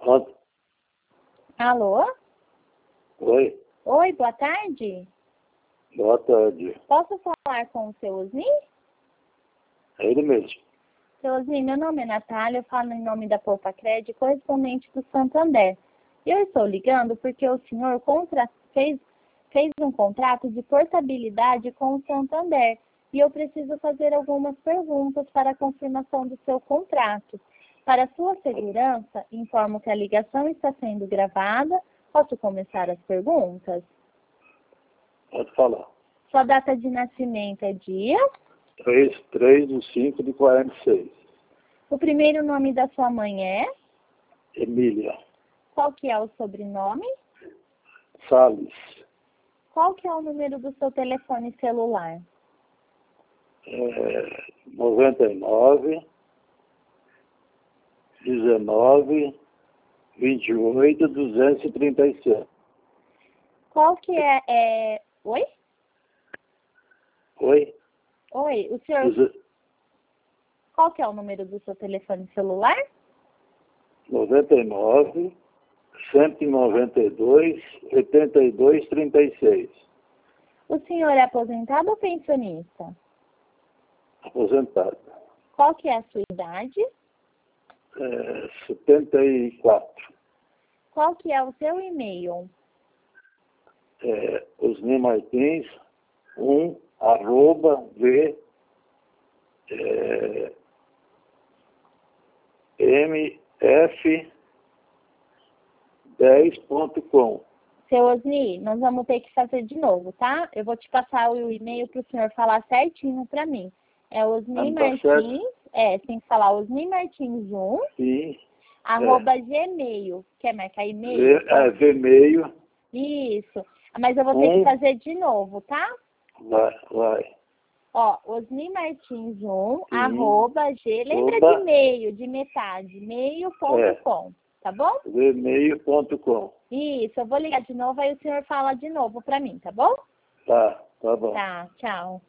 Pronto. Alô? Oi, Oi, boa tarde. boa tarde. Posso falar com o seu Osni? É ele mesmo. Seu Osni, meu nome é Natália, eu falo em nome da Poupa Cred, correspondente do Santander. Eu estou ligando porque o senhor fez um contrato de portabilidade com o Santander e eu preciso fazer algumas perguntas para a confirmação do seu contrato. Para sua segurança, informo que a ligação está sendo gravada. Posso começar as perguntas? Pode falar. Sua data de nascimento é dia? 3/5/46. O primeiro nome da sua mãe é? Emília Qual que é o sobrenome? Salles. Qual que é o número do seu telefone celular? 99 19 28 237. Qual que é... Oi? Oi? Oi, o senhor... Qual que é o número do seu telefone celular? 99 192 82 36. O senhor é aposentado ou pensionista? Aposentado. Qual que é a sua idade? 74. Qual que é o seu e-mail? Osni Martins 1 @ mf10.com. Seu Osni, nós vamos ter que fazer de novo, tá? Eu vou te passar o e-mail para o senhor falar certinho para mim. É Osni Tá Martins, certo? tem que falar Osni Martins 1, Sim. @gmail. Quer marcar e-mail? Vmail. Isso. Mas eu vou ter que fazer de novo, tá? Vai. Ó, Osni Martins 1, Sim. lembra de meio, de metade, meio.com, tá bom? Vmail.com. Isso, eu vou ligar de novo, aí o senhor fala de novo pra mim, tá bom? Tá bom. Tá, tchau.